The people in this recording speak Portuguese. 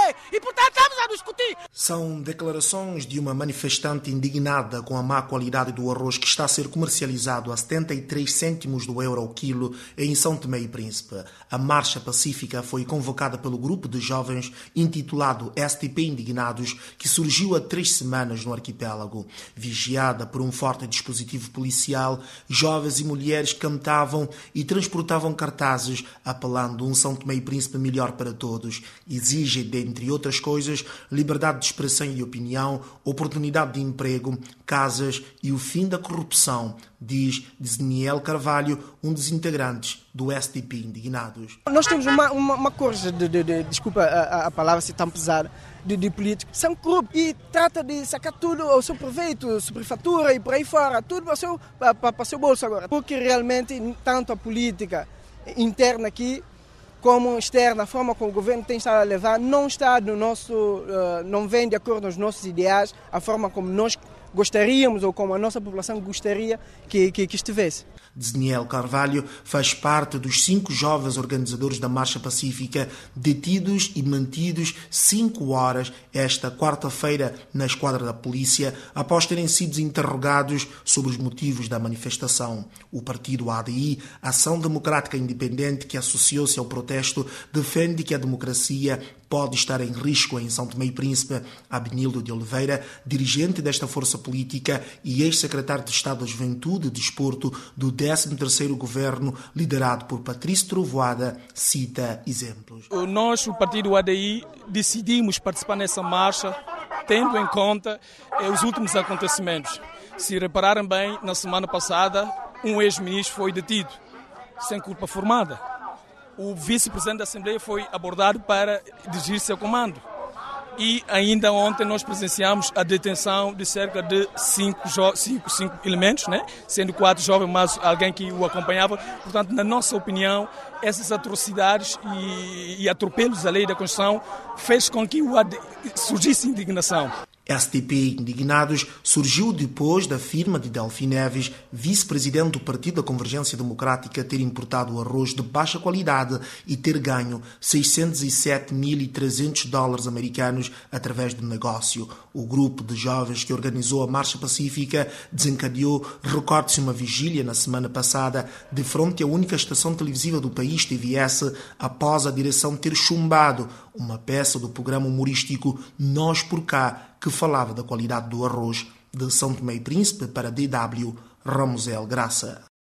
quê? E portanto estamos a discutir. São declarações de uma manifestante indignada com a má qualidade do arroz que está a ser comercializado a 73 cêntimos do euro ao quilo em São Tomé e Príncipe. A marcha pacífica foi convocada pelo grupo de jovens intitulado STP Indignados, que surgiu há 3 semanas no arquipélago. Vigiada por um forte dispositivo policial, jovens e mulheres cantavam e transportavam cartazes apelando a um São Tomé e Príncipe melhor para todos. Exige, dentre outras coisas, liberdade de expressão e opinião, oportunidade de emprego, casas e o fim da corrupção, diz Daniel Carvalho, um dos integrantes do STP Indignados. Nós temos uma coisa desculpa a palavra ser tão pesada, de políticos, são corruptos e trata de sacar tudo ao seu proveito, superfatura e por aí fora, tudo para o seu bolso agora. Porque realmente, tanto a política interna aqui, como externa, a forma como o governo tem estado a levar, não está no nosso, não vem de acordo com os nossos ideais, a forma como nós gostaríamos ou como a nossa população gostaria que estivesse. Daniel Carvalho faz parte dos 5 jovens organizadores da Marcha Pacífica detidos e mantidos 5 horas esta quarta-feira na esquadra da polícia após terem sido interrogados sobre os motivos da manifestação. O partido ADI, Ação Democrática Independente, que associou-se ao protesto, defende que a democracia pode estar em risco em São Tomé e Príncipe. Abinildo de Oliveira, dirigente desta força política e ex-secretário de Estado da Juventude e Desporto do 13º governo, liderado por Patrício Trovoada, cita exemplos. Nós, o partido ADI, decidimos participar nessa marcha tendo em conta os últimos acontecimentos. Se repararem bem, na semana passada, um ex-ministro foi detido, sem culpa formada. O vice-presidente da Assembleia foi abordado para dirigir-se ao comando. E ainda ontem nós presenciamos a detenção de cerca de 5 elementos, né? Sendo 4 jovens, mas alguém que o acompanhava. Portanto, na nossa opinião, essas atrocidades e atropelos à lei da Constituição fez com que surgisse indignação. STP Indignados surgiu depois da firma de Delfim Neves, vice-presidente do Partido da Convergência Democrática, ter importado o arroz de baixa qualidade e ter ganho $607.300 americanos através do negócio. O grupo de jovens que organizou a Marcha Pacífica desencadeou, recorde-se, uma vigília na semana passada de frente à única estação televisiva do país, TVS, após a direção ter chumbado uma peça do programa humorístico Nós por Cá, que falava da qualidade do arroz. De São Tomé e Príncipe para DW, Ramusel Graça.